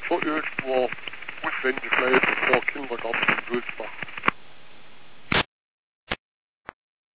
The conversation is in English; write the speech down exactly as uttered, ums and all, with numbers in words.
så irgendwo auswendig lernen vor Kindergarten in Wülsbach.